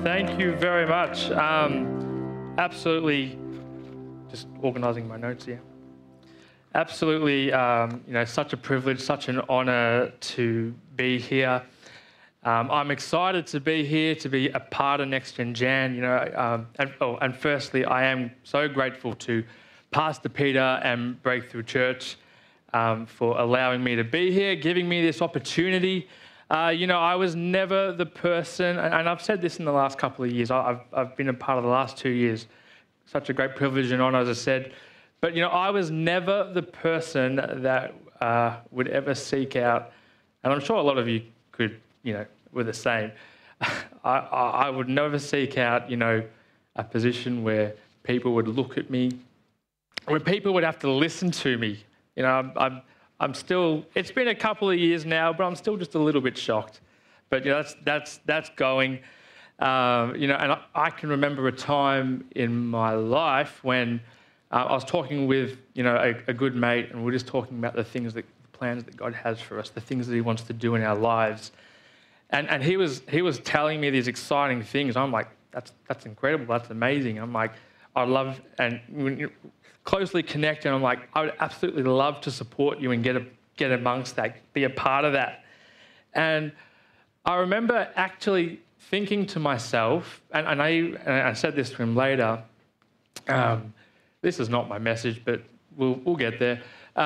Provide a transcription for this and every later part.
Thank you very much. Absolutely, just organising my notes here. Absolutely, such a privilege, such an honour to be here. I'm excited to be here, to be a part of Next Gen Jan. And firstly, I am so grateful to Pastor Peter and Breakthrough Church for allowing me to be here, giving me this opportunity. I was never the person, and I've said this in the last couple of years. I've been a part of the last 2 years. Such a great privilege and honour, as I said. But, I was never the person that would ever seek out, and I'm sure a lot of you could, were the same. I would never seek out, a position where people would look at me, where people would have to listen to me. I'm still, it's been a couple of years now, but I'm still just a little bit shocked. But, that's going. And I can remember a time in my life when I was talking with, a good mate, and we're just talking about the plans that God has for us, the things that He wants to do in our lives. And he was telling me these exciting things. I'm like, that's incredible, that's amazing. I'm like, I'd love, and when you closely connect, and I'm like, I would absolutely love to support you and get amongst that, be a part of that. And I remember actually thinking to myself, and I said this to him later, this is not my message, but we'll get there.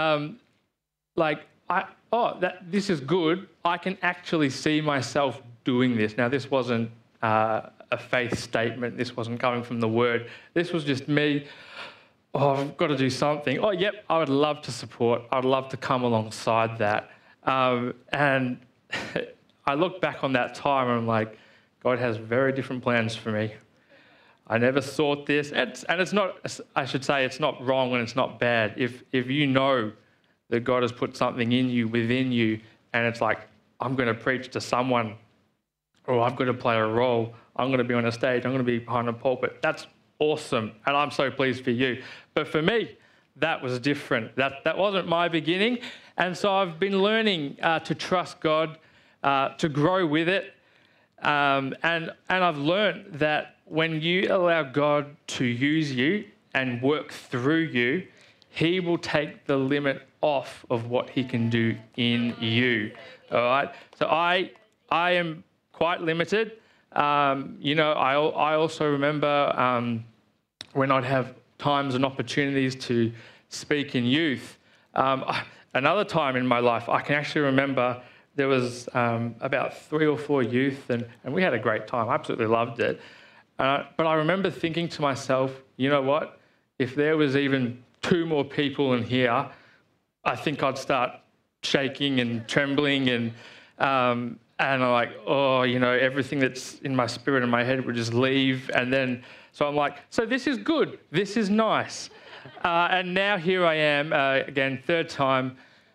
This is good. I can actually see myself doing this. Now, this wasn't a faith statement. This wasn't coming from the Word. This was just me. Oh, I've got to do something. Oh, yep, I would love to support. I'd love to come alongside that. And I look back on that time and I'm like, God has very different plans for me. I never thought this. And it's not, I should say, it's not wrong and it's not bad. If you know that God has put something in you, within you, and it's like, I'm going to preach to someone, or I've got to play a role, I'm going to be on a stage, I'm going to be behind a pulpit, that's awesome, and I'm so pleased for you. But for me, that was different. That wasn't my beginning, and so I've been learning to trust God, to grow with it, and I've learned that when you allow God to use you and work through you, He will take the limit off of what He can do in you. All right. So I am quite limited. I also remember when I'd have times and opportunities to speak in youth. Another time in my life, I can actually remember there was about 3 or 4 youth, and we had a great time. I absolutely loved it. But I remember thinking to myself, you know what? If there was even 2 more people in here, I think I'd start shaking and trembling, and I'm like, everything that's in my spirit and my head would just leave. And then, so I'm like, so this is good. This is nice. And now here I am, again, 3rd time,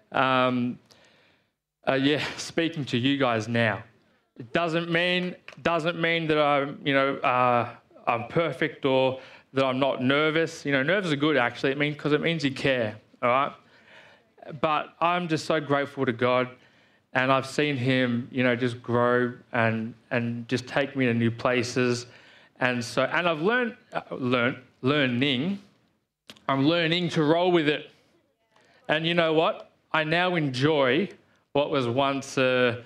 speaking to you guys now. It doesn't mean that I'm perfect or that I'm not nervous. Nerves are good, actually. Because it means you care, all right? But I'm just so grateful to God, and I've seen Him, just grow and just take me to new places. And I've I'm learning to roll with it. And you know what? I now enjoy what was once, no,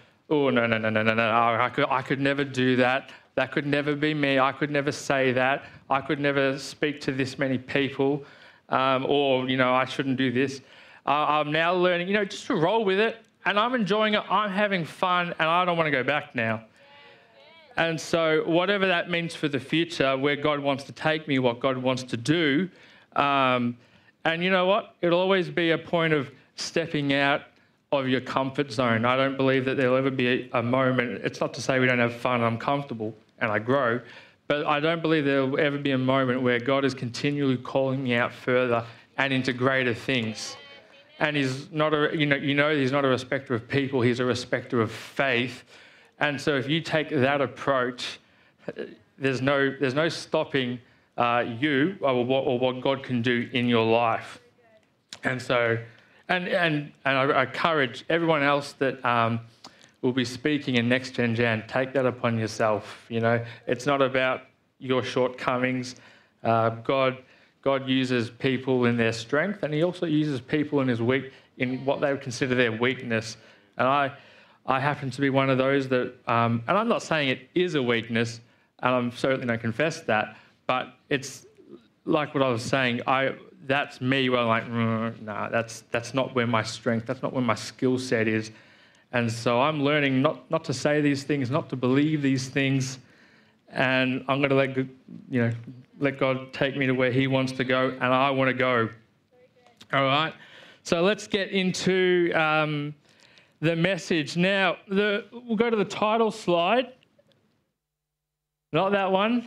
I could never do that. That could never be me. I could never say that. I could never speak to this many people, I shouldn't do this. I'm now learning, just to roll with it, and I'm enjoying it. I'm having fun, and I don't want to go back now. And so whatever that means for the future, where God wants to take me, what God wants to do, and you know what? It'll always be a point of stepping out of your comfort zone. I don't believe that there'll ever be a moment. It's not to say we don't have fun and I'm comfortable and I grow, but I don't believe there'll ever be a moment where God is continually calling me out further and into greater things. And He's not He's not a respecter of people. He's a respecter of faith. And so if you take that approach, there's no stopping you or what God can do in your life. And so, and I encourage everyone else that will be speaking in Next Gen Jan. Take that upon yourself. You know, it's not about your shortcomings. God uses people in their strength, and he also uses people in what they would consider their weakness. And I happen to be one of those that, and I'm not saying it is a weakness, and I'm certainly don't confess that, but it's like what I was saying, that's me where I'm like, nah, that's not where my strength, that's not where my skill set is. And so I'm learning not to say these things, not to believe these things, and I'm going to let God take me to where he wants to go, and I want to go. All right? So let's get into the message. Now, we'll go to the title slide. Not that one.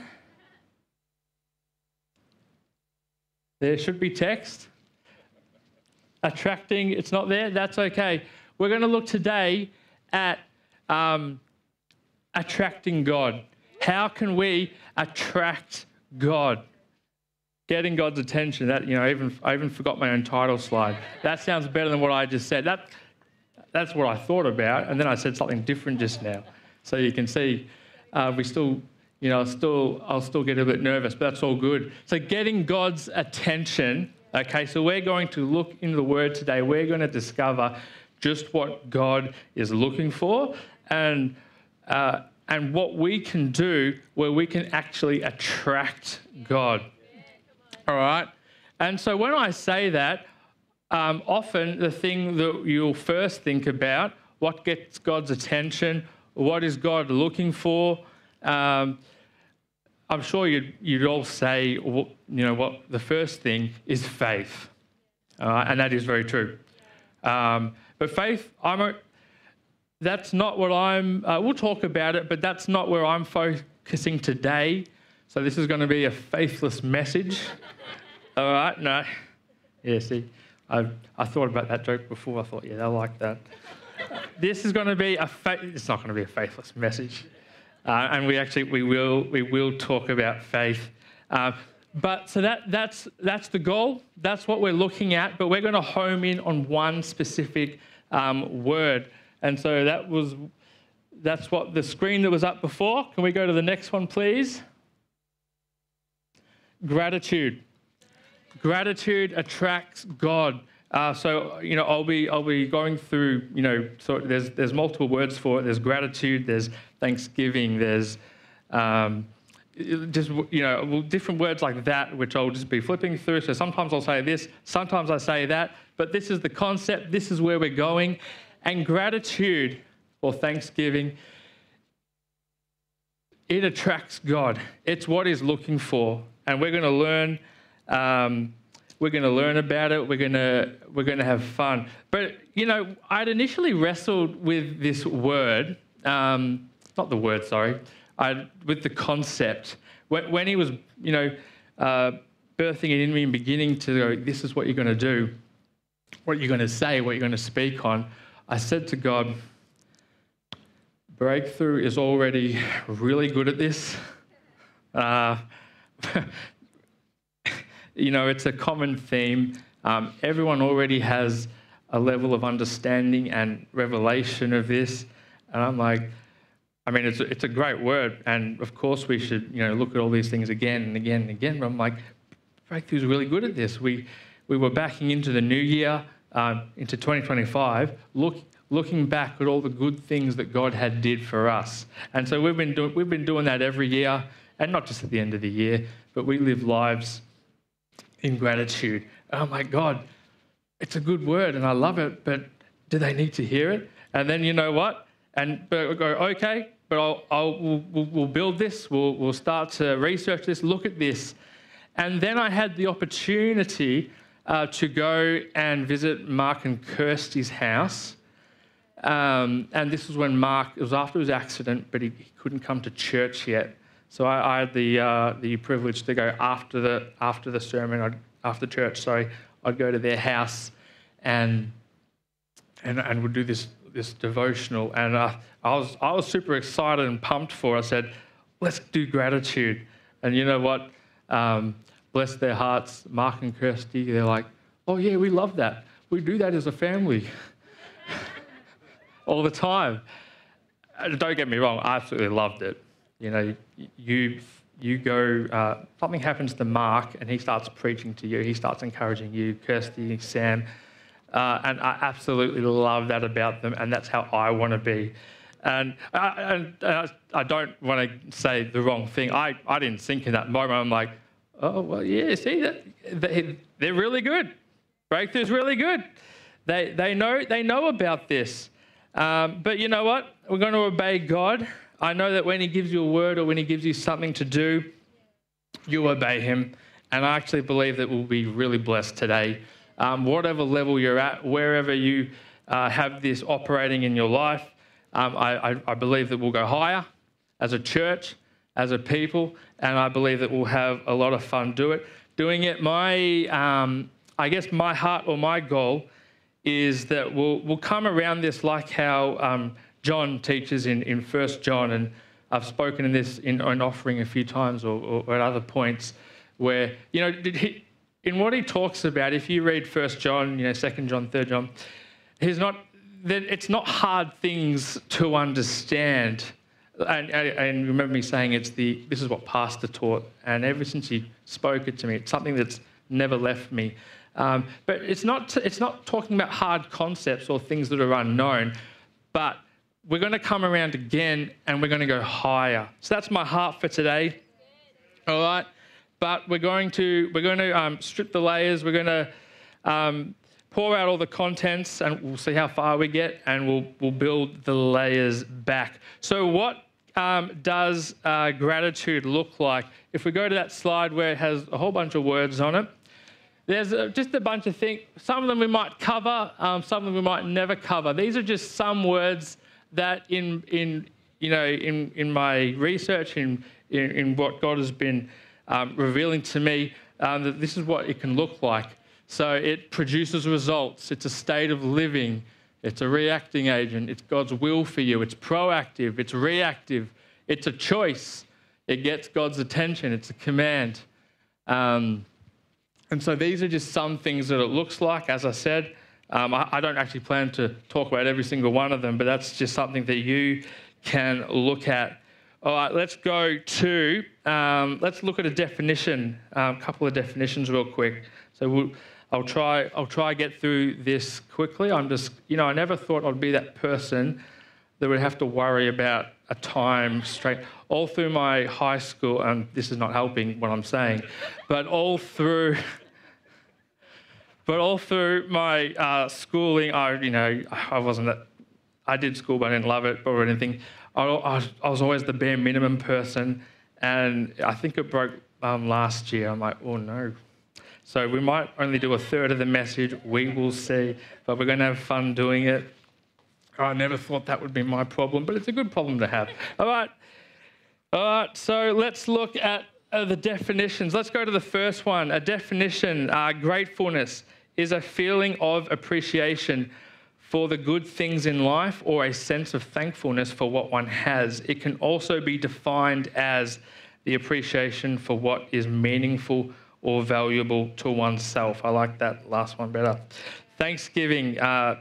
There should be text. Attracting, it's not there. That's okay. We're going to look today at attracting God. How can we attract God? Getting God's attention. That, you know, I even forgot my own title slide. That sounds better than what I just said. That's what I thought about, and then I said something different just now. So you can see, we still. You know, I'll still get a bit nervous, but that's all good. So getting God's attention, okay, so we're going to look into the Word today. We're going to discover just what God is looking for and what we can do where we can actually attract God. All right? And so when I say that, often the thing that you'll first think about, what gets God's attention, what is God looking for, I'm sure you'd all say, you know, what the first thing is faith, and that is very true. But faith, that's not what we'll talk about it, but that's not where I'm focusing today. So this is going to be a faithless message. All right? No. Yeah, see, I thought about that joke before. I thought, yeah, they'll like that. This is going to be it's not going to be a faithless message. And we will talk about faith. But so that's the goal. That's what we're looking at. But we're going to home in on one specific word. And so that's what the screen that was up before. Can we go to the next one, please? Gratitude. Gratitude attracts God. So you know, I'll be going through, you know, so there's multiple words for it. There's gratitude, there's thanksgiving, there's just, you know, different words like that, which I'll just be flipping through. So sometimes I'll say this, sometimes I say that, but this is the concept, this is where we're going. And gratitude or thanksgiving, it attracts God. It's what he's looking for. And we're going to learn about it. We're going to have fun. But, you know, I'd initially wrestled with this word, not the word, sorry, with the concept. When he was, you know, birthing it in me and beginning to go, this is what you're going to do, what you're going to say, what you're going to speak on, I said to God, Breakthrough is already really good at this. You know, it's a common theme. Everyone already has a level of understanding and revelation of this. And I'm like, I mean, it's a great word. And of course we should, you know, look at all these things again and again and again. But I'm like, Breakthrough's really good at this. We were backing into the new year, into 2025, looking back at all the good things that God had did for us. And so we've been doing that every year, and not just at the end of the year, but we live lives in gratitude. Oh my God, it's a good word and I love it, but do they need to hear it? And then you know what? And we'll go, okay, but we'll build this. We'll start to research this, look at this. And then I had the opportunity to go and visit Mark and Kirsty's house. And this was when it was after his accident, but he couldn't come to church yet. So I had the privilege to go after the sermon, after church. Sorry, I'd go to their house, and we'd do this devotional. And I was super excited and pumped for it. I said, let's do gratitude. And you know what? Bless their hearts, Mark and Kirsty. They're like, oh yeah, we love that. We do that as a family all the time. don't get me wrong, I absolutely loved it. You know, you go, something happens to Mark and he starts preaching to you. He starts encouraging you, Kirsty, Sam. And I absolutely love that about them, and that's how I want to be. And I don't want to say the wrong thing. I didn't think in that moment. I'm like, oh, well, yeah, see, they're really good. Breakthrough's really good. They know about this. But you know what? We're going to obey God. I know that when he gives you a word or when he gives you something to do, you obey him. And I actually believe that we'll be really blessed today. Whatever level you're at, wherever you have this operating in your life, I believe that we'll go higher as a church, as a people, and I believe that we'll have a lot of fun doing it. I guess my heart or my goal is that we'll come around this like how John teaches in 1 John, and I've spoken in this in offering a few times or at other points where, you know, in what he talks about, if you read 1 John, 2 John, 3 John, it's not hard things to understand. And remember me saying this is what Pastor taught, and ever since he spoke it to me, it's something that's never left me. But it's not talking about hard concepts or things that are unknown, but we're going to come around again and we're going to go higher. So that's my heart for today. All right. But we're going to strip the layers. We're going to pour out all the contents, and we'll see how far we get, and we'll build the layers back. So what does gratitude look like? If we go to that slide where it has a whole bunch of words on it, there's just a bunch of things. Some of them we might cover, some of them we might never cover. These are just some words that in my research, in what God has been revealing to me, that this is what it can look like. So it produces results. It's a state of living. It's a reacting agent. It's God's will for you. It's proactive. It's reactive. It's a choice. It gets God's attention. It's a command. And so these are just some things that it looks like. As I said, I don't actually plan to talk about every single one of them, but that's just something that you can look at. All right, let's go to, let's look at a definition, a couple of definitions real quick. So I'll try get through this quickly. I never thought I'd be that person that would have to worry about a time straight. All through my high school, and this is not helping what I'm saying, but all through my schooling, I wasn't that. I did school, but I didn't love it or anything. I was always the bare minimum person, and I think it broke last year. I'm like, oh no. So we might only do a third of the message. We will see, but we're going to have fun doing it. I never thought that would be my problem, but it's a good problem to have. All right. So let's look at the definitions. Let's go to the first one. A definition: gratefulness is a feeling of appreciation for the good things in life, or a sense of thankfulness for what one has. It can also be defined as the appreciation for what is meaningful or valuable to oneself. I like that last one better. Thanksgiving,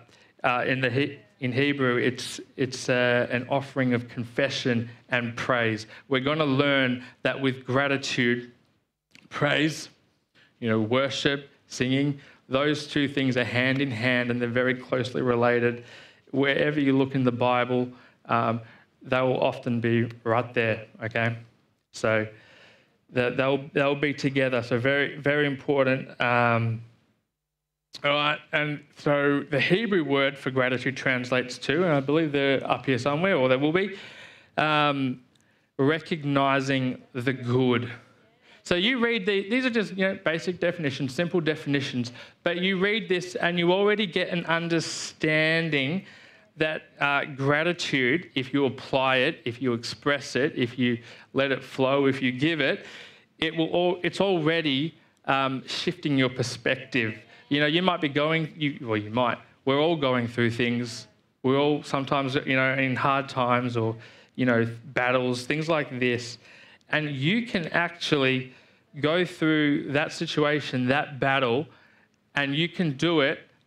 in Hebrew, it's an offering of confession and praise. We're going to learn that with gratitude, praise, worship, singing, those two things are hand in hand, and they're very closely related. Wherever you look in the Bible, they will often be right there, okay? So they'll be together, so very, very important. All right, and so the Hebrew word for gratitude translates to, and I believe they're up here somewhere, or they will be, recognizing the good. So you read these are just basic definitions, simple definitions, but you read this and you already get an understanding that gratitude, if you apply it, if you express it, if you let it flow, if you give it, it's already shifting your perspective. You might be we're all going through things. We're all sometimes, in hard times or, battles, things like this. And you can actually go through that situation, that battle, and you can do it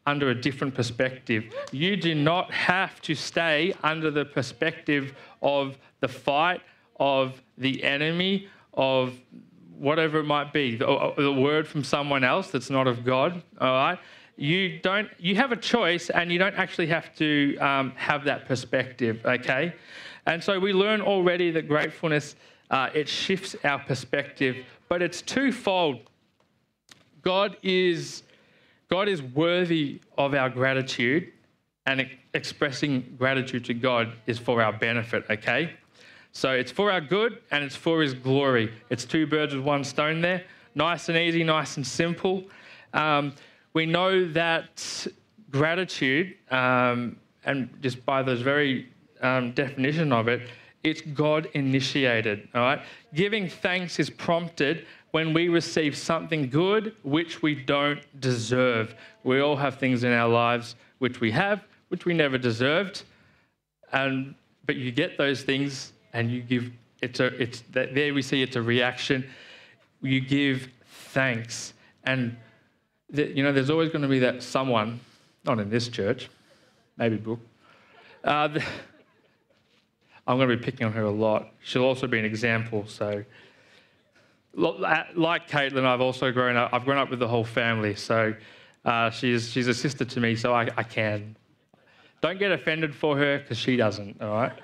under a different perspective. You do not have to stay under the perspective of the fight, of the enemy, of whatever it might be, the word from someone else that's not of God, all right? You have a choice, and you don't actually have to have that perspective, okay? And so we learn already that gratefulness, it shifts our perspective, but it's twofold. God is worthy of our gratitude, and expressing gratitude to God is for our benefit, okay? So it's for our good, and it's for his glory. It's two birds with one stone there. Nice and easy, nice and simple. We know that gratitude, and just by the very definition of it, it's God initiated, all right? Giving thanks is prompted when we receive something good which we don't deserve. We all have things in our lives which we never deserved, but you get those things and you give. There we see it's a reaction. You give thanks, and there's always going to be that someone, not in this church, maybe Brooke. I'm going to be picking on her a lot. She'll also be an example. So, like Caitlin, I've grown up with the whole family. So, she's a sister to me. So I can. Don't get offended for her, because she doesn't. All right.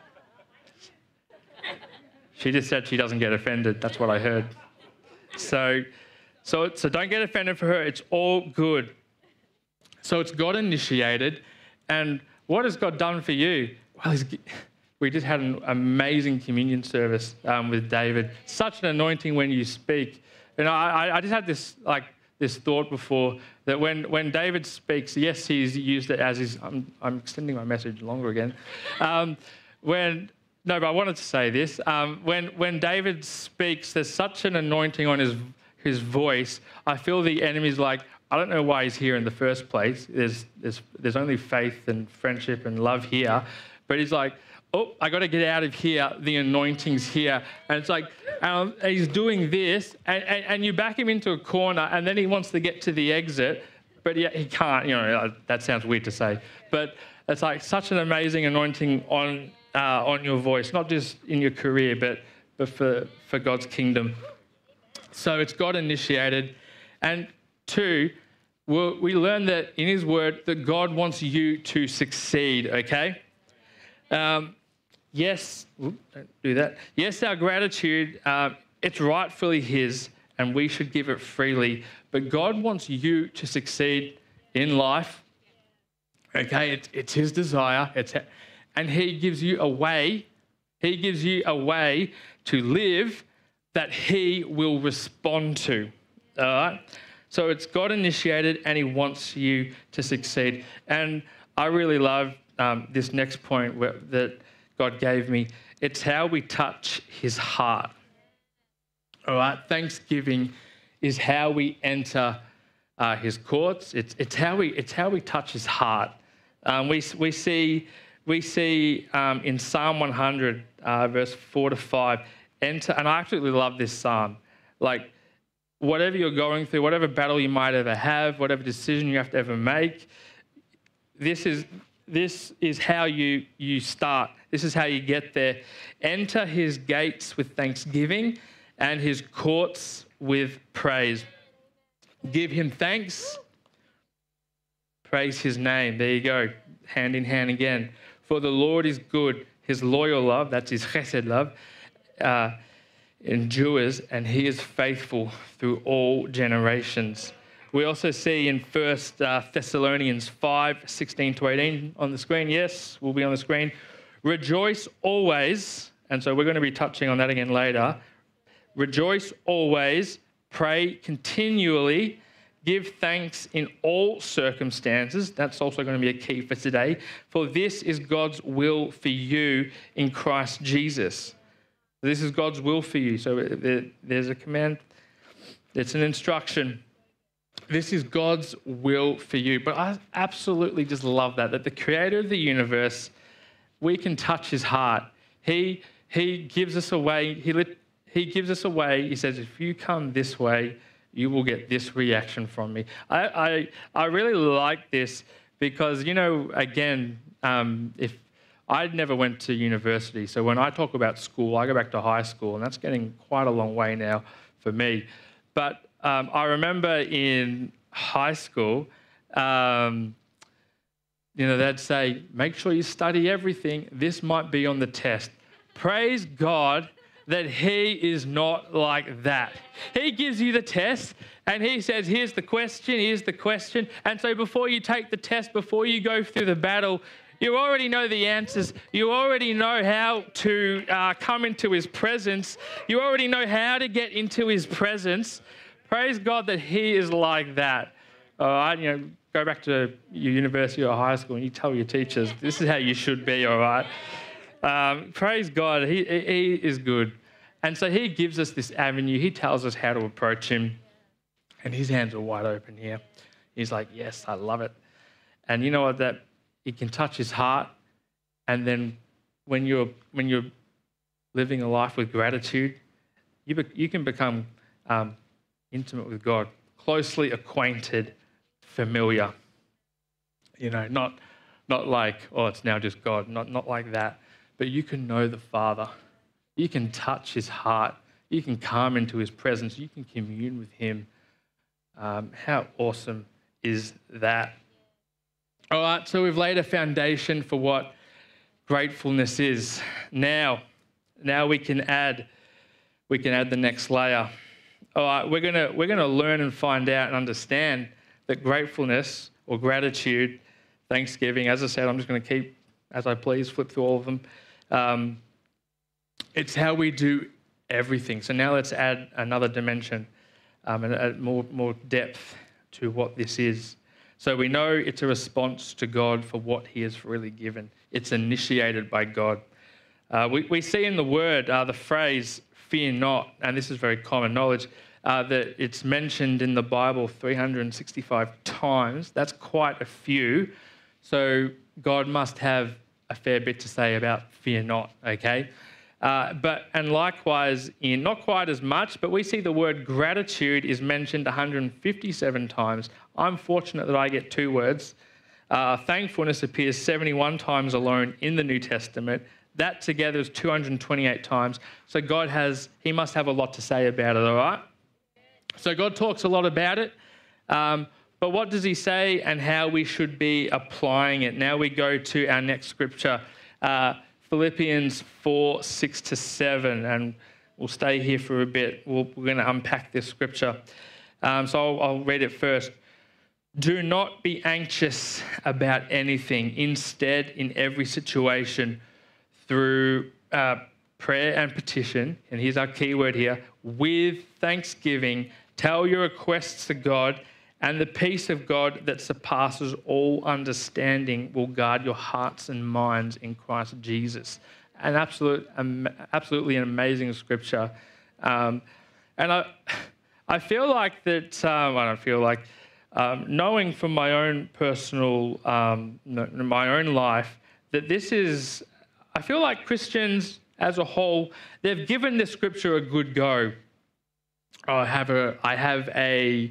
She just said she doesn't get offended. That's what I heard. So don't get offended for her. It's all good. So it's God initiated. And what has God done for you? Well, we just had an amazing communion service with David. Such an anointing when you speak. I just had this thought before that when David speaks, yes, he's used it as his. I'm extending my message longer again. But I wanted to say this. When David speaks, there's such an anointing on his voice. I feel the enemy's like, I don't know why he's here in the first place. There's only faith and friendship and love here. But he's like, oh, I got to get out of here. The anointing's here. And it's like, he's doing this, and you back him into a corner, and then he wants to get to the exit, but he can't. That sounds weird to say. But it's like such an amazing anointing on your voice, not just in your career, but for God's kingdom. So it's God initiated. And two, we learn that in his word that God wants you to succeed, okay? Yes, don't do that. Yes, our gratitude, it's rightfully his, and we should give it freely. But God wants you to succeed in life, okay? It's his desire. And he gives you a way. He gives you a way to live that he will respond to, all right? So it's God initiated, and he wants you to succeed. And I really love this next point that God gave me. It's how we touch his heart. All right, Thanksgiving is how we enter his courts. It's how we touch his heart. We see in Psalm 100, verse 4-5, enter. And I absolutely love this psalm. Like, whatever you're going through, whatever battle you might ever have, whatever decision you have to ever make, this is how you start. This is how you get there. Enter his gates with thanksgiving and his courts with praise. Give him thanks. Praise his name. There you go. Hand in hand again. For the Lord is good. His loyal love, that's his chesed love, endures, and he is faithful through all generations. We also see in 1 Thessalonians 5:16-18 on the screen. Yes, will be on the screen. Rejoice always, and so we're going to be touching on that again later. Rejoice always, pray continually, give thanks in all circumstances. That's also going to be a key for today. For this is God's will for you in Christ Jesus. This is God's will for you. So there's a command. It's an instruction. This is God's will for you. But I absolutely just love that the creator of the universe, we can touch his heart. He gives us a way. He gives us a way. He says, if you come this way, you will get this reaction from me. I really like this because, again, if I never went to university, so when I talk about school, I go back to high school, and that's getting quite a long way now for me. But I remember in high school, they'd say, make sure you study everything. This might be on the test. Praise God that he is not like that. He gives you the test and he says, here's the question. And so before you take the test, before you go through the battle, you already know the answers. You already know how to come into his presence. You already know how to get into his presence. Praise God that he is like that. All right, go back to your university or high school and you tell your teachers, this is how you should be, all right? Praise God, he is good. And so he gives us this avenue. He tells us how to approach him. And his hands are wide open here. He's like, yes, I love it. And you know what? That he can touch his heart. And then when you're living a life with gratitude, you can become intimate with God, closely acquainted, familiar. Not like, oh, it's now just God. Not like that. But you can know the Father. You can touch his heart. You can come into his presence. You can commune with him. How awesome is that? All right, so we've laid a foundation for what gratefulness is. Now we can add the next layer. All right, we're gonna learn and find out and understand that gratefulness or gratitude, thanksgiving, as I said, I'm just going to keep, as I please, flip through all of them. It's how we do everything. So now let's add another dimension and add more depth to what this is. So we know it's a response to God for what he has freely given. It's initiated by God. We see in the word the phrase, fear not, and this is very common knowledge, that it's mentioned in the Bible 365 times. That's quite a few. So God must have a fair bit to say about fear not, okay? And likewise, in not quite as much, but we see the word gratitude is mentioned 157 times. I'm fortunate that I get two words. Thankfulness appears 71 times alone in the New Testament. That together is 228 times. So he must have a lot to say about it, all right? So God talks a lot about it. But what does he say and how we should be applying it? Now we go to our next scripture, Philippians 4:6-7, and we'll stay here for a bit. We're going to unpack this scripture. So I'll read it first. Do not be anxious about anything. Instead, in every situation, through prayer and petition, and here's our key word here, with thanksgiving, tell your requests to God, and the peace of God that surpasses all understanding will guard your hearts and minds in Christ Jesus. An absolutely an amazing scripture. And I feel like that, I don't feel like, knowing from my own personal, my own life, that this is, I feel like Christians as a whole, they've given this scripture a good go. I have a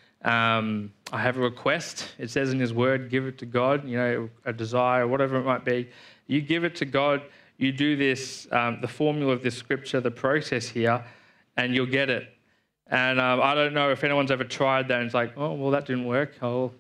request. It says in his word, give it to God, a desire, whatever it might be. You give it to God, you do this, the formula of this scripture, the process here, and you'll get it. And I don't know if anyone's ever tried that and it's like, oh, well, that didn't work. I'll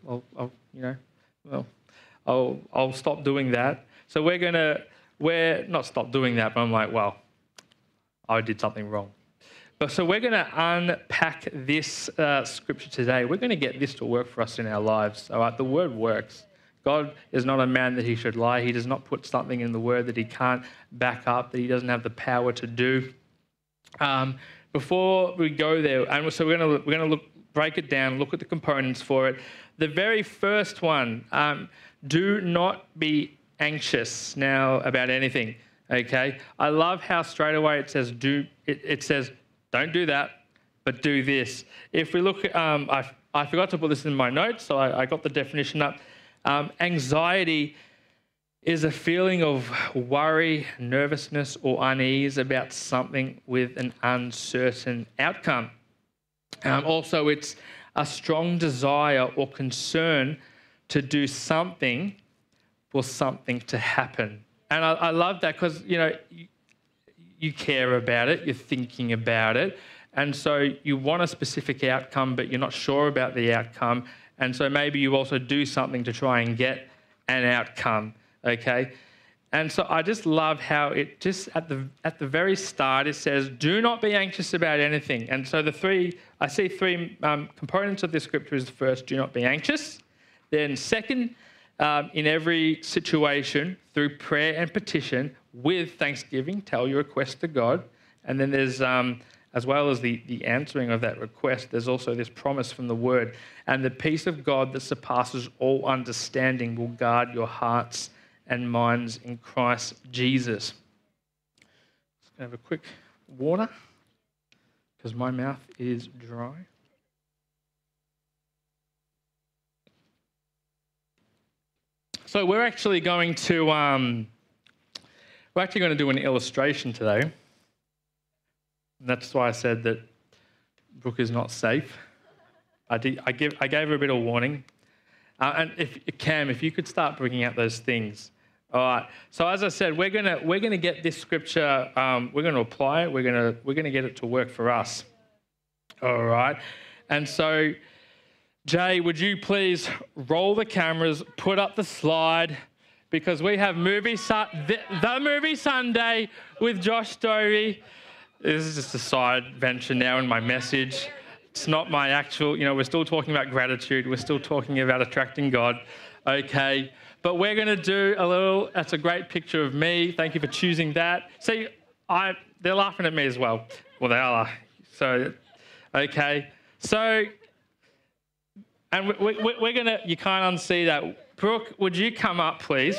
stop doing that. So we're not stop doing that, but I'm like, well, I did something wrong. So we're going to unpack this scripture today. We're going to get this to work for us in our lives. All right, the word works. God is not a man that he should lie. He does not put something in the word that he can't back up, that he doesn't have the power to do. Before we go there, and so we're going to break it down, look at the components for it. The very first one, do not be anxious now about anything. Okay, I love how straight away it says it says don't do that, but do this. If we look at, I forgot to put this in my notes, so I got the definition up. Anxiety is a feeling of worry, nervousness, or unease about something with an uncertain outcome. Also, it's a strong desire or concern to do something for something to happen. And I love that because, you care about it, you're thinking about it. And so you want a specific outcome, but you're not sure about the outcome. And so maybe you also do something to try and get an outcome, okay? And so I just love how it just at the very start, it says, do not be anxious about anything. And so I see three components of this scripture is first, do not be anxious. Then second, in every situation, through prayer and petition, with thanksgiving, tell your request to God. And then there's, as well as the answering of that request, there's also this promise from the word. And the peace of God that surpasses all understanding will guard your hearts and minds in Christ Jesus. Just going to have a quick water because my mouth is dry. So we're actually going to do an illustration today. And that's why I said that Brooke is not safe. I gave her a bit of warning. And if you could start bringing out those things. All right. So as I said, we're gonna get this scripture. We're gonna apply it. We're gonna get it to work for us. All right. And so, Jay, would you please roll the cameras, put up the slide, because we have the movie Sunday with Josh Stovey. This is just a side venture now in my message. It's not my actual, we're still talking about gratitude. We're still talking about attracting God. Okay. But we're going to do that's a great picture of me. Thank you for choosing that. See, they're laughing at me as well. Well, they are. So, okay. So, and we're going to, you can't unsee that. Brooke, would you come up, please?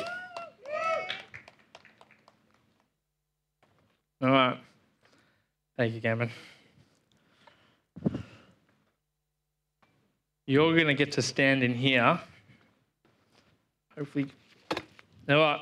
All right. Thank you, Cameron. You're going to get to stand in here. Hopefully. All right.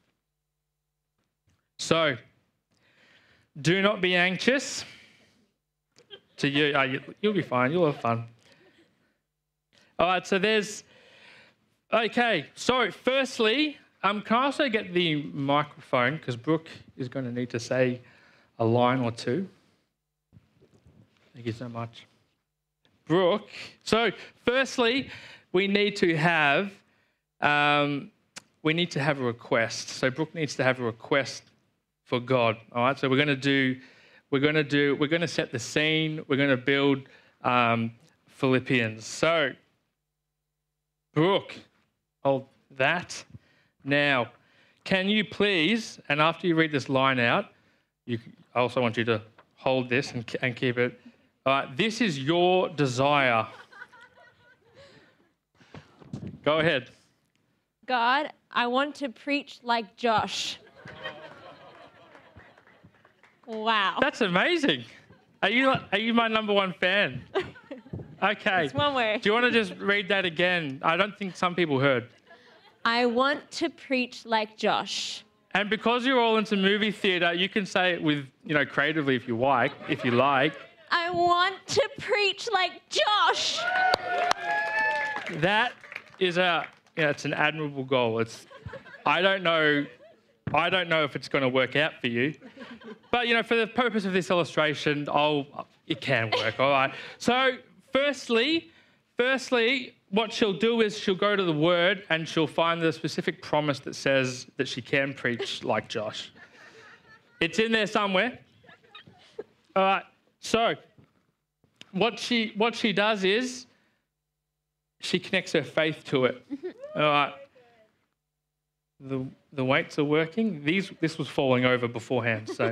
So, do not be anxious. To you, you'll be fine. You'll have fun. All right. So okay. So, firstly, can I also get the microphone because Brooke is going to need to say a line or two. Thank you so much. Brooke. So, firstly, we need to have a request. So, Brooke needs to have a request for God. All right. So, we're going to set the scene. We're going to build Philippians. So, Brooke, hold that. Now, can you please, and after you read this line out, I also want you to hold this and keep it. This is your desire. Go ahead. God, I want to preach like Josh. Wow. That's amazing. Are you my number one fan? Okay. It's one word. Do you want to just read that again? I don't think some people heard. I want to preach like Josh. And because you're all into movie theatre, you can say it with, creatively if you like. I want to preach like Josh. That is it's an admirable goal. I don't know if it's going to work out for you, but for the purpose of this illustration, it can work. All right. So, firstly, what she'll do is she'll go to the Word and she'll find the specific promise that says that she can preach like Josh. It's in there somewhere. All right. So, what she does is she connects her faith to it. All right. The weights are working. This was falling over beforehand. So,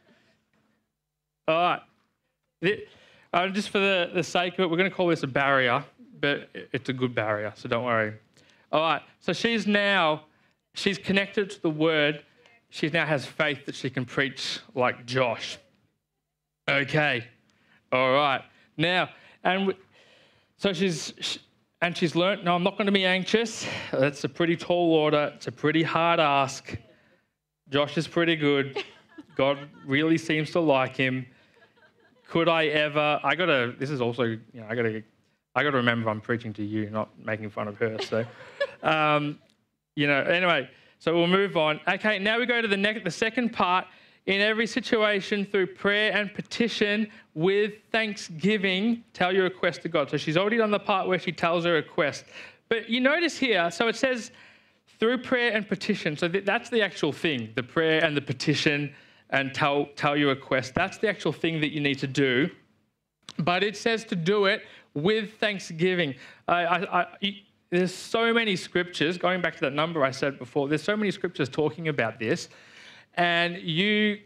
all right. Just for the sake of it, we're going to call this a barrier, but it's a good barrier, so don't worry. All right. So she's connected to the Word. She now has faith that she can preach like Josh. Okay. All right. Now, so she's learnt, no, I'm not going to be anxious. That's a pretty tall order. It's a pretty hard ask. Josh is pretty good. God really seems to like him. could I ever? This is also, I gotta remember I'm preaching to you, not making fun of her. So, anyway. So we'll move on. Okay, now we go to the second part. In every situation, through prayer and petition, with thanksgiving, tell your request to God. So she's already done the part where she tells her request. But you notice here, so it says through prayer and petition. So that's the actual thing, the prayer and the petition and tell your request. That's the actual thing that you need to do. But it says to do it with thanksgiving. There's so many scriptures, going back to that number I said before, there's so many scriptures talking about this. And you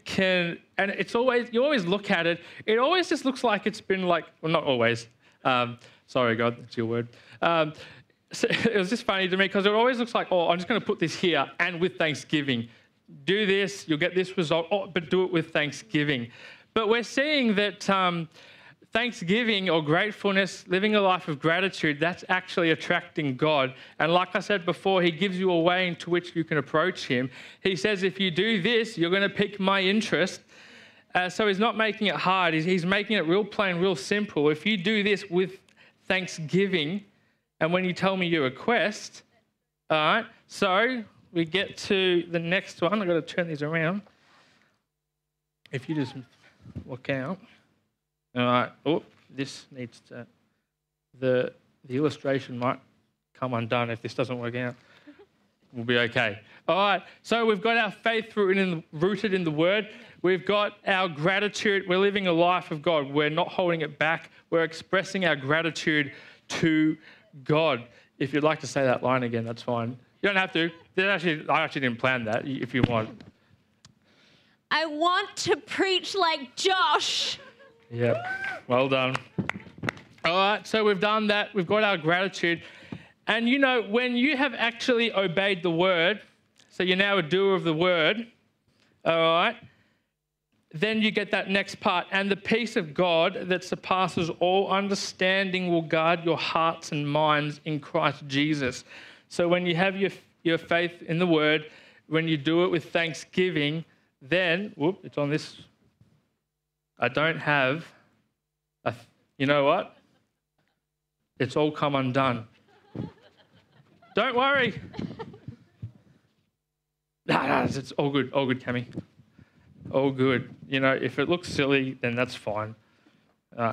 always look at it, it always just looks like it's been like, well, not always. Sorry, God, that's your word. So it was just funny to me because it always looks like, I'm just going to put this here and with thanksgiving. Do this, you'll get this result, but do it with thanksgiving. But we're seeing that thanksgiving or gratefulness, living a life of gratitude, that's actually attracting God. And like I said before, he gives you a way into which you can approach him. He says, if you do this, you're going to pique my interest. So he's not making it hard. He's making it real plain, real simple. If you do this with thanksgiving, and when you tell me your request, all right, so we get to the next one. I've got to turn these around. If you just look out. All right. Oh, this needs to. The illustration might come undone if this doesn't work out. We'll be okay. All right. So we've got our faith rooted in the Word. We've got our gratitude. We're living a life of God. We're not holding it back. We're expressing our gratitude to God. If you'd like to say that line again, that's fine. You don't have to. I actually didn't plan that. If you want. I want to preach like Josh. Yep, well done. All right, so we've done that. We've got our gratitude. And when you have actually obeyed the word, so you're now a doer of the word, all right, then you get that next part. And the peace of God that surpasses all understanding will guard your hearts and minds in Christ Jesus. So when you have your faith in the word, when you do it with thanksgiving, then, it's on this. I don't have, you know what? It's all come undone. Don't worry. No, it's all good, Cammy. All good. If it looks silly, then that's fine. All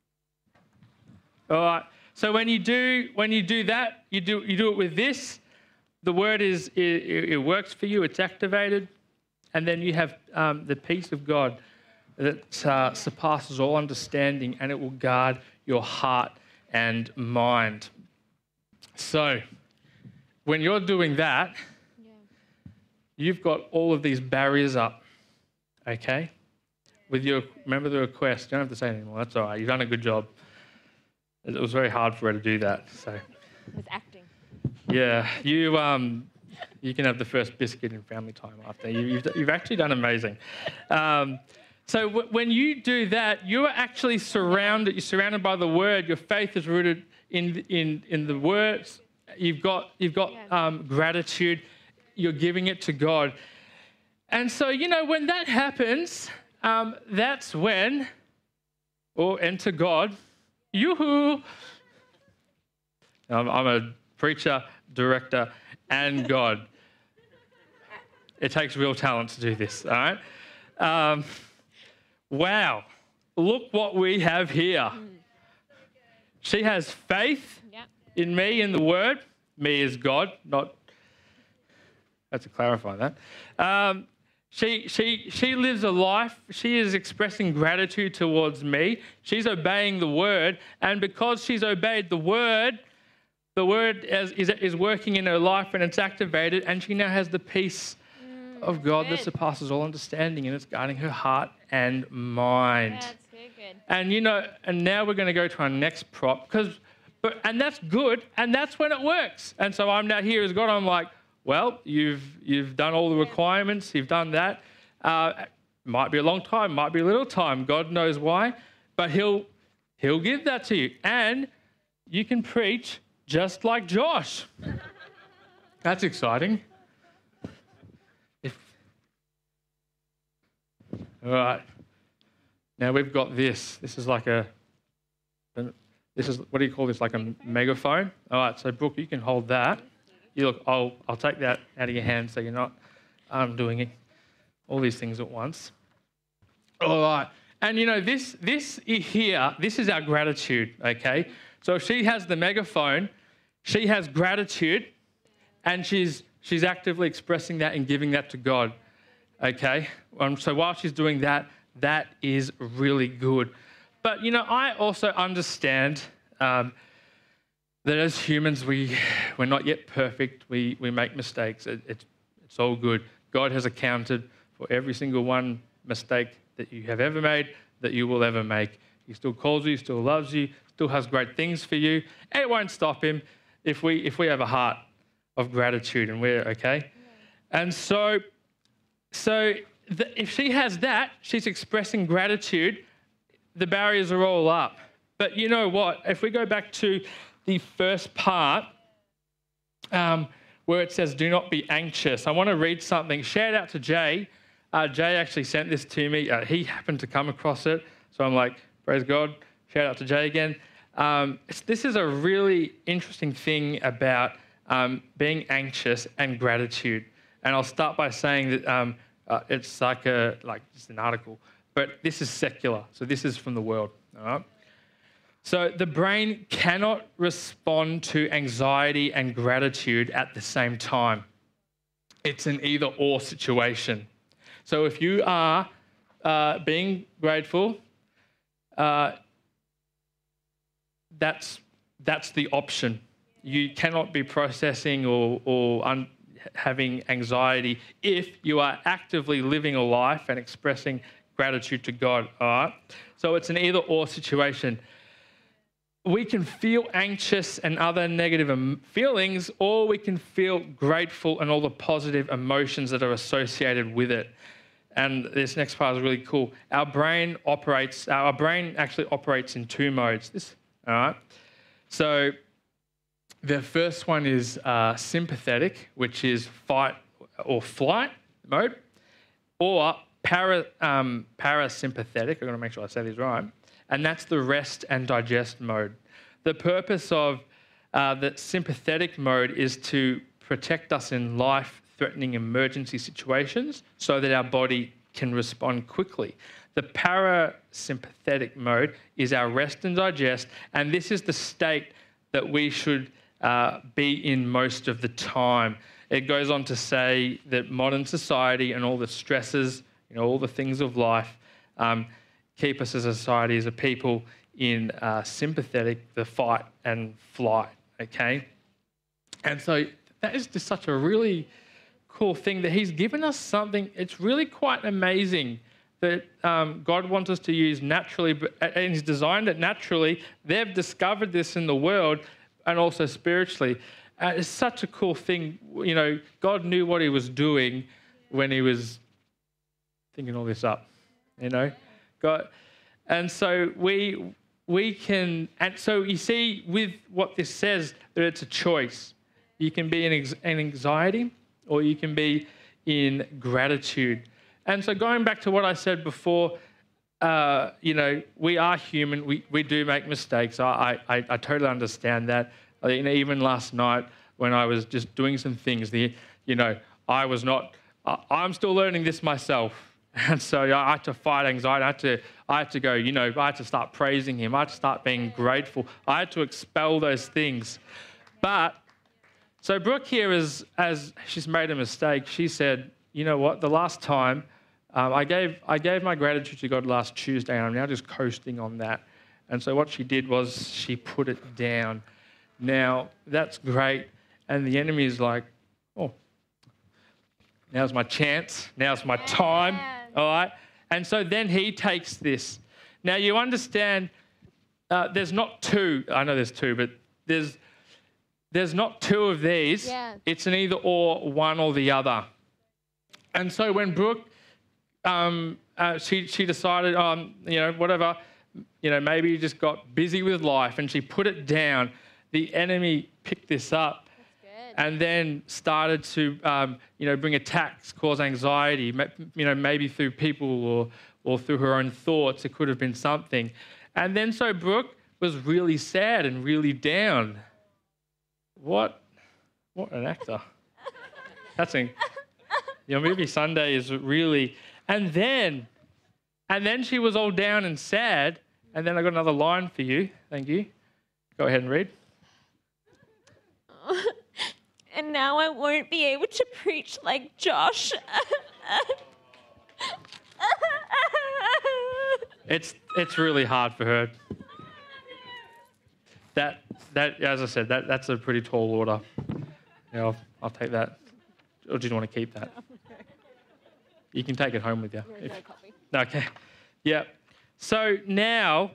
right. So when you do that, you do it with this. The word it works for you. It's activated, and then you have the peace of God that surpasses all understanding, and it will guard your heart and mind. So, when you're doing that, you've got all of these barriers up, okay? Remember the request. You don't have to say it anymore. That's all right. You've done a good job. It was very hard for her to do that. So, it was acting. Yeah, you can have the first biscuit in family time after. You've actually done amazing. So when you do that, you are actually surrounded. You're surrounded by the Word. Your faith is rooted in the words. You've got gratitude. You're giving it to God, and so when that happens, that's when, and to God, yoo-hoo. I'm a preacher, director, and God. It takes real talent to do this. All right. Wow, look what we have here. She has faith in me, in the word. Me is God, not... I have to clarify that. She lives a life. She is expressing gratitude towards me. She's obeying the word. And because she's obeyed the word is working in her life and it's activated. And she now has the peace of God that surpasses all understanding, and it's guarding her heart and mind. That's good. And now we're going to go to our next prop, and that's good, and that's when it works. And so I'm now here as God. I'm like, well, you've done all the requirements, you've done that. Might be a long time, might be a little time. God knows why, but He'll give that to you, and you can preach just like Josh. That's exciting. All right. Now we've got this. This is what do you call this? Like a megaphone. All right. So Brooke, you can hold that. You look. I'll take that out of your hand so you're not doing all these things at once. All right. And this here. This is our gratitude. Okay. So if she has the megaphone, she has gratitude, and she's actively expressing that and giving that to God. Okay. So while she's doing that, that is really good. But, I also understand that as humans, we're not yet perfect. We make mistakes. It's all good. God has accounted for every single one mistake that you have ever made, that you will ever make. He still calls you, still loves you, still has great things for you. And it won't stop him if we have a heart of gratitude and we're okay. Yeah. And so if she has that, she's expressing gratitude, the barriers are all up. But you know what? If we go back to the first part where it says, do not be anxious, I want to read something. Shout out to Jay. Jay actually sent this to me. He happened to come across it. So I'm like, praise God. Shout out to Jay again. This is a really interesting thing about being anxious and gratitude. And I'll start by saying that it's like just an article, but this is secular. So this is from the world. All right. So the brain cannot respond to anxiety and gratitude at the same time. It's an either-or situation. So if you are being grateful, that's the option. You cannot be processing or having anxiety if you are actively living a life and expressing gratitude to God. All right. So it's an either-or situation. We can feel anxious and other negative feelings, or we can feel grateful and all the positive emotions that are associated with it. And this next part is really cool. Our brain actually operates in two modes. All right. So the first one is sympathetic, which is fight or flight mode, or parasympathetic. I've got to make sure I say these right. And that's the rest and digest mode. The purpose of the sympathetic mode is to protect us in life-threatening emergency situations so that our body can respond quickly. The parasympathetic mode is our rest and digest, and this is the state that we should be in most of the time. It goes on to say that modern society and all the stresses, all the things of life, keep us as a society, as a people, in sympathetic, the fight and flight, okay? And so that is just such a really cool thing that he's given us something. It's really quite amazing that God wants us to use naturally, and he's designed it naturally. They've discovered this in the world and also spiritually. It's such a cool thing. God knew what he was doing when he was thinking all this up, God. And so we can, and so you see with what this says, that it's a choice. You can be in anxiety or you can be in gratitude. And so going back to what I said before, we are human. We do make mistakes. I totally understand that. Even last night when I was just doing some things, I'm still learning this myself. And so I had to fight anxiety. I had to go, I had to start praising him. I had to start being grateful. I had to expel those things. But, so Brooke here, as she's made a mistake, she said, you know what, the last time, I gave my gratitude to God last Tuesday, and I'm now just coasting on that. And so what she did was she put it down. Now, that's great. And the enemy is like, oh, now's my chance. Now's my time. All right? And so then he takes this. Now, you understand there's not two. I know there's two, but there's not two of these. Yeah. It's an either or, one or the other. And so when Brooke, she decided, whatever, maybe you just got busy with life, and she put it down. The enemy picked this up and then started to, bring attacks, cause anxiety, maybe through people or through her own thoughts. It could have been something. And then so Brooke was really sad and really down. What an actor. Your movie Sunday is really... And then she was all down and sad. And then I got another line for you. Thank you. Go ahead and read. And now I won't be able to preach like Josh. It's really hard for her. That as I said, that's a pretty tall order. Yeah, I'll take that. Or do you want to keep that? You can take it home with you. Okay. Yeah. So now,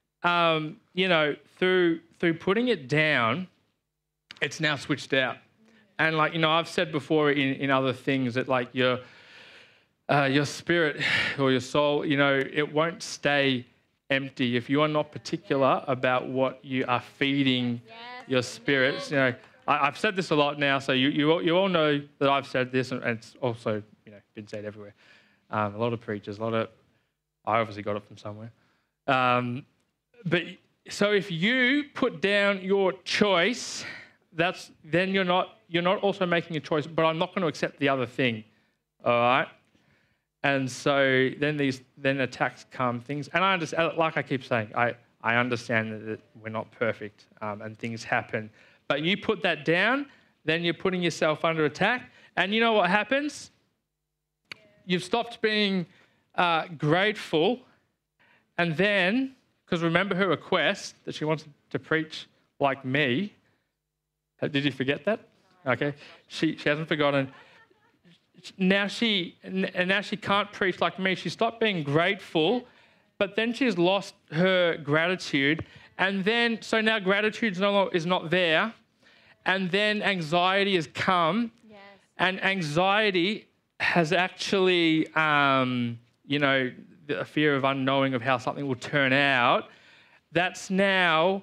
through putting it down, it's now switched out. And I've said before in other things that your spirit or your soul, it won't stay empty if you are not particular about what you are feeding your spirits. I've said this a lot now, so you all know that I've said this, and it's also been said everywhere. A lot of preachers, I obviously got it from somewhere. But so if you put down your choice, then you're not also making a choice. But I'm not going to accept the other thing, all right? And so then attacks come, things, and I understand. Like I keep saying, I understand that we're not perfect and things happen. But you put that down, then you're putting yourself under attack, and you know what happens? You've stopped being grateful, and then, because remember her request that she wants to preach like me. Did you forget that? Okay. She hasn't forgotten. Now she can't preach like me. She stopped being grateful, but then she's lost her gratitude, and then so now gratitude is not there, and then anxiety has come, and anxiety has actually, the fear of unknowing of how something will turn out. That's now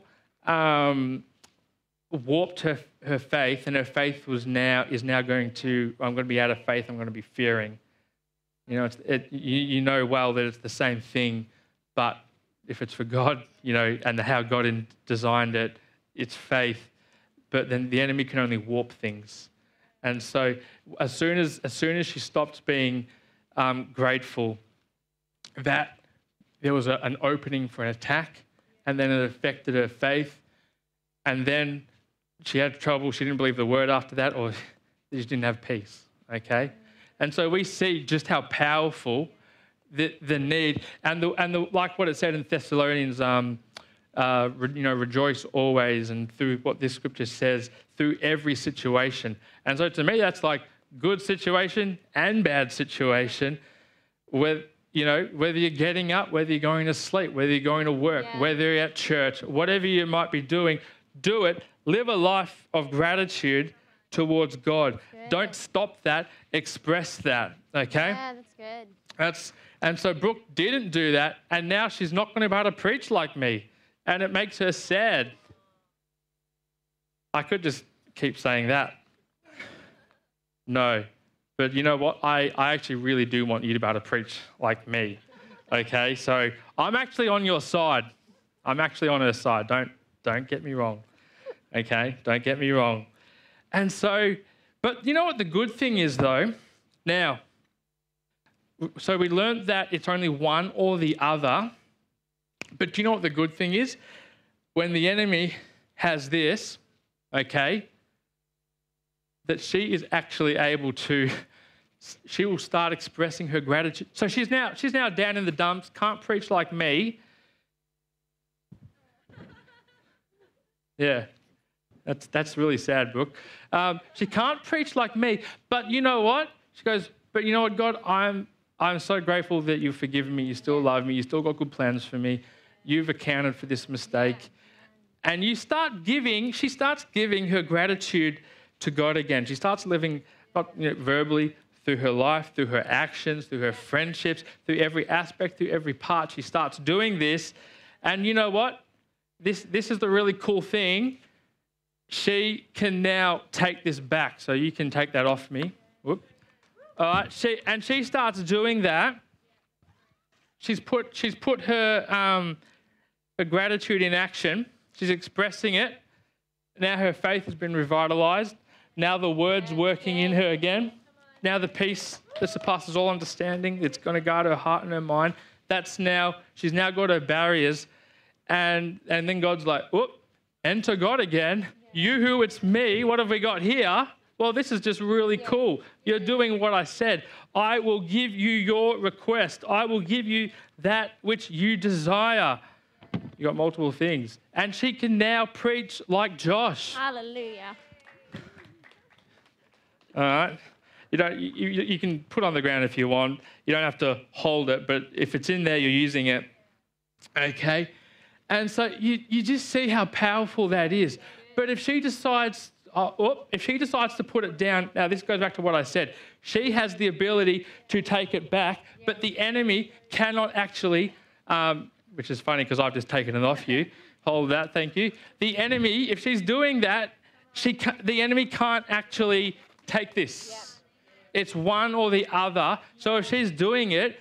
warped her faith, and her faith is now going to, I'm going to be out of faith, I'm going to be fearing. You know well that it's the same thing, but if it's for God, and how God designed it, it's faith. But then the enemy can only warp things. And so as soon as she stopped being grateful, that there was an opening for an attack, and then it affected her faith, and then she had trouble. She didn't believe the word after that, or she just didn't have peace. Okay, and so we see just how powerful the need and the like what it said in Thessalonians. Rejoice always, and through what this scripture says, through every situation. And so to me, that's like good situation and bad situation. Whether you're getting up, whether you're going to sleep, whether you're going to work, whether you're at church, whatever you might be doing, do it. Live a life of gratitude towards God. Good. Don't stop that. Express that. Okay? Yeah, that's good. And so Brooke didn't do that, and now she's not going to be able to preach like me. And it makes her sad. I could just keep saying that. No. But you know what? I actually really do want you to be able to preach like me. Okay? So I'm actually on your side. I'm actually on her side. Don't get me wrong. Okay? Don't get me wrong. And so, but you know what the good thing is though? Now, so we learned that it's only one or the other. But do you know what the good thing is? When the enemy has this, okay, that she is actually able to, she will start expressing her gratitude. So she's now down in the dumps, can't preach like me. Yeah, that's really sad, Brooke. She can't preach like me, but you know what? She goes, but you know what, God, I'm so grateful that you've forgiven me. You still love me. You still got good plans for me. You've accounted for this mistake. And she starts giving her gratitude to God again. She starts living, not verbally, through her life, through her actions, through her friendships, through every aspect, through every part. She starts doing this. And you know what? This is the really cool thing. She can now take this back. So you can take that off me. Whoop. All right. She starts doing that. she's put her gratitude in action. She's expressing it. Now her faith has been revitalized. Now the word's working in her again. Now the peace that surpasses all understanding, that's going to guard her heart and her mind. She's now got her barriers. And then God's like, whoop, enter God again. You, it's me. What have we got here? Well, this is just really cool. You're doing what I said. I will give you your request. I will give you that which you desire. You got multiple things. And she can now preach like Josh. Hallelujah. All right. You can put on the ground if you want. You don't have to hold it, but if it's in there, you're using it. Okay? And so you just see how powerful that is. But if she decides to put it down, now this goes back to what I said. She has the ability to take it back, but the enemy cannot actually, which is funny because I've just taken it off you. Hold that, thank you. The enemy, if she's doing that, the enemy can't actually take this. Yeah. It's one or the other. So if she's doing it,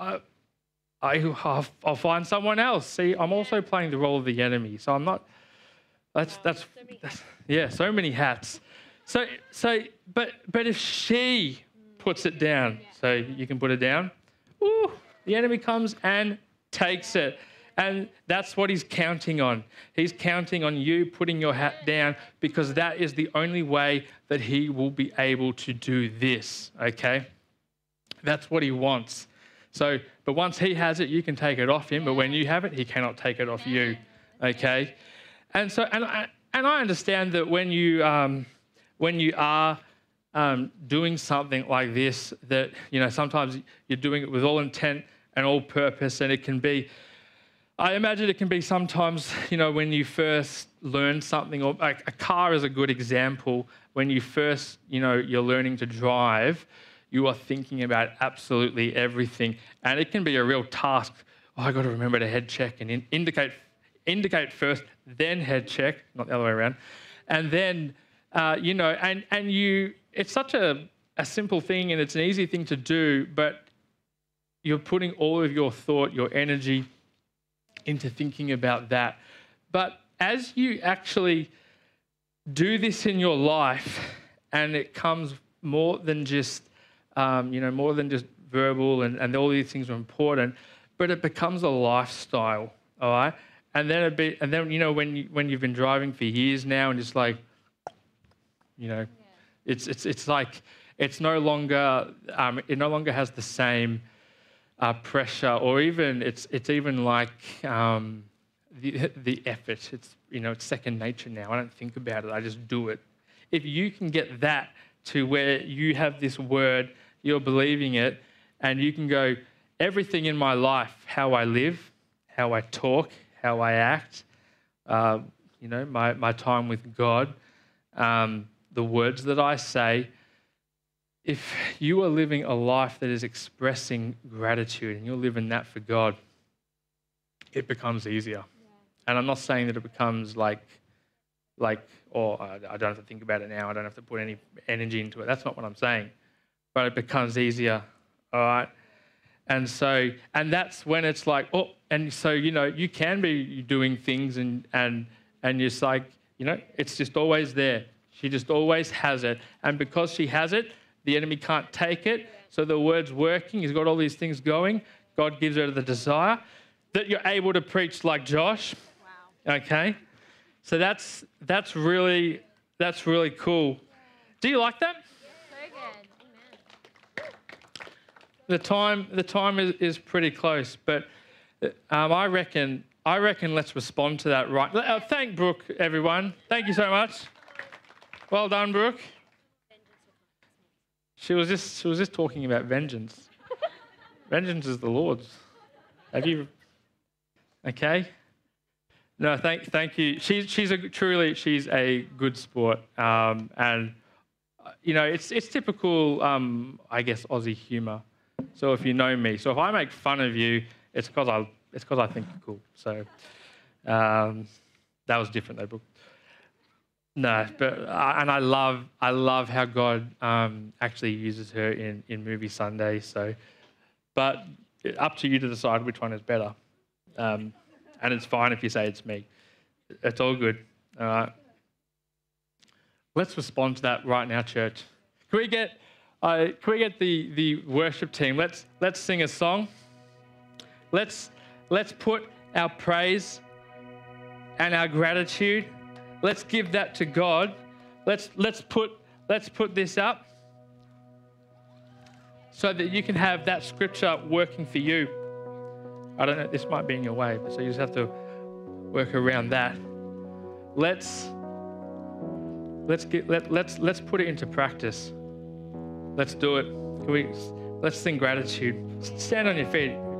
I'll find someone else. See, I'm also playing the role of the enemy. So I'm not. That's so many hats. But if she puts it down, so you can put it down. The enemy comes and takes it. And that's what he's counting on. He's counting on you putting your hat down because that is the only way that he will be able to do this, okay? That's what he wants. So, but once he has it, you can take it off him. But when you have it, he cannot take it off you, okay? And so, and I understand that when you are doing something like this, that, you know, sometimes you're doing it with all intent and all purpose, and it can be, I imagine it can be sometimes, you know, when you first learn something, or like a car is a good example. When you first, you know, you're learning to drive, you are thinking about absolutely everything. And it can be a real task. I got to remember to head check and indicate first, then head check, not the other way around. And then, you know, and you, it's such a simple thing and it's an easy thing to do, but you're putting all of your thought, your energy into thinking about that. But as you actually do this in your life, and it comes more than just, more than just verbal, and all these things are important, but it becomes a lifestyle, all right? And then you know, when you've been driving for years now, and it's like, you know, it's like it's no longer it no longer has the same pressure, or even it's even like the effort. It's, you know, it's second nature now. I don't think about it. I just do it. If you can get that to where you have this word, you're believing it, and you can go, everything in my life, how I live, how I talk, how I act, you know, my time with God, the words that I say, if you are living a life that is expressing gratitude and you're living that for God, it becomes easier. Yeah. And I'm not saying that it becomes like, oh, I don't have to think about it now. I don't have to put any energy into it. That's not what I'm saying. But it becomes easier, all right? And that's when it's like, oh, and so, you know, you can be doing things and it's like, you know, it's just always there. She just always has it. And because she has it, the enemy can't take it. So the word's working. He's got all these things going. God gives her the desire that you're able to preach like Josh. Wow. Okay? So that's really cool. Do you like that? So good. Amen. The time is pretty close, but I reckon let's respond to that right. Thank Brooke, everyone. Thank you so much. Well done, Brooke. She was just talking about vengeance. Vengeance is the Lord's. Have you? Okay. No, thank you. She's a good sport, and you know, it's typical, I guess, Aussie humour. So if you know me, so if I make fun of you, it's because I think you're cool. So that was different though, Brooke. No, but and I love how God actually uses her in Movie Sunday. So, but up to you to decide which one is better. And it's fine if you say it's me. It's all good. All right. Let's respond to that right now, church. Can we get the worship team? Let's sing a song. Let's put our praise and our gratitude. Let's give that to God. Let's put this up so that you can have that scripture working for you. I don't know, this might be in your way, so you just have to work around that. Let's put it into practice. Let's do it. Let's sing gratitude. Stand on your feet.